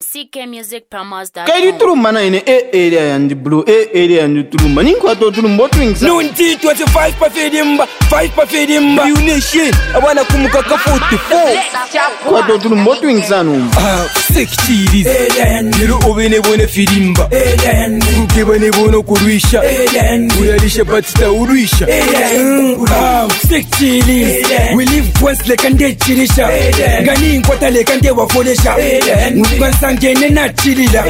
ckmusicpromos.com. Kairi turumba na ine area and blue area and turumba. Ninko ato turumba twins. Nunti 25 pa fedimba, 5 pa fedimba. You nation, abana kumuka ka 44. Kwa ato turumba twins anu. Sick cheese. Nero obene bone fedimba. Nkebane bono kuruisha. Uyalisha batita uruisha. Sick cheese. We live once like ande chirisha. Gani nkwata like ande wafolesha. Nkwansangene na chilila.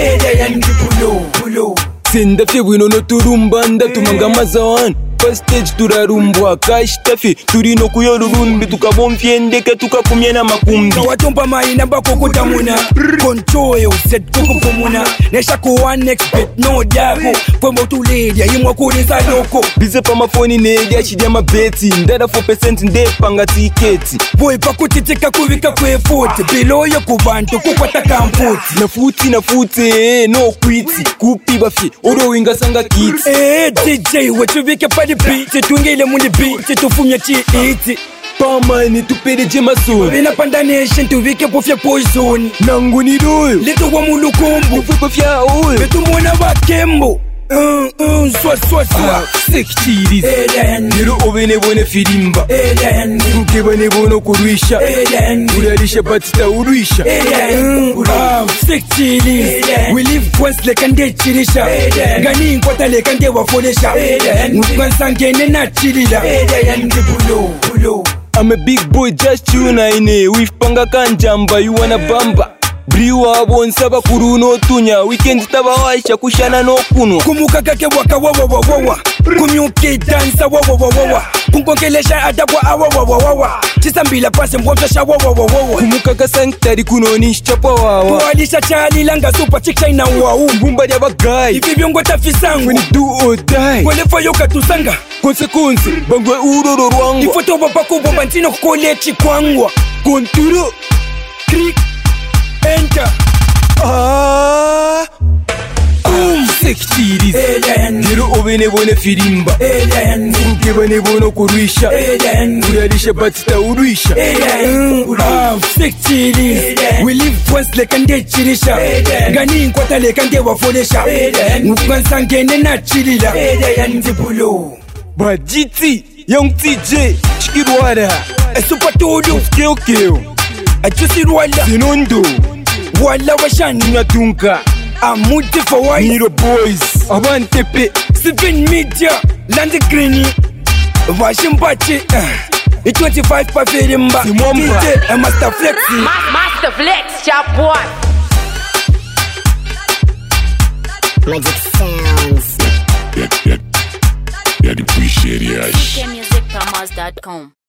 Pulo. Senda fe wino no turumba nda tumanga mazawan. First stage turarumbwa kashtafi turino kuyorurumbi tukabomfyendeke tukakumyena makumbi watomba maina bako kutamuna control yo set kukupumuna nesha ku one expert no dabo pomo tuledia imwa kurinza loko bize pa mafoni nedia shidia mabeti ndada 4% ndepanga tiketi boy pakutitika kuvika kwefuti below yo kubantu kukwata kamputi nafuti no quiti kupiba fi oro winga sanga kiti DJ wetuvike pa the beat tungile mundi beat tufumya chi eat pamani tupede jemason bina panda nation tuvike pofya poison nangu ni doyo leto wa mulukombo ufupa fya oyo betu mwana wakembo Swa sick cheese Nero obene bone fidimba Nkebane bono kuruisha Uyalisha batita uruisha Sick cheese We live once like ande chirisha Gani nkwata like ande wafolesha Nkwansangene na chilila Pulo I'm a big boy just tuna ine Wifpanga kanjamba you wanna bamba Briwa bonsaba kuruno tunya weekend tabawaisha kushana no kunwa kumuka kake waka wawa kumyuke dansa wawa kunkongelesha adabwa awa chisambila pase mbwamsha wawa kumuka kasanktari kunoni chapa wawa walisha chali langa super chick china wau mbumba ya bagai ivi vyongo tafisangu when do or die kwele fayo katusanga konsekonse bangwe uroro rwangu ifoto bapako bombantino kukolechi kwangwa konturo krik enter sick cheese Nero obene bone fidimba Nkebane bono kuruisha Uyalisha batita uruisha sick cheese We live once like ande chirisha Gani nkwata like ande wafolesha Nkwansangene na chilila Pulo Bajiti Young TJ Chikirwara Super todo Keo Achusi rwala Zinondo Wala washani Natunka Amuti for white Niro boys Abantepe Seven media Land Greeny Washimpachi 25 pa ferimba Simomba DJ Master Flex Master Flex, chop boy. Magic sounds. Yeah, appreciate it. ckmusicpromos.com.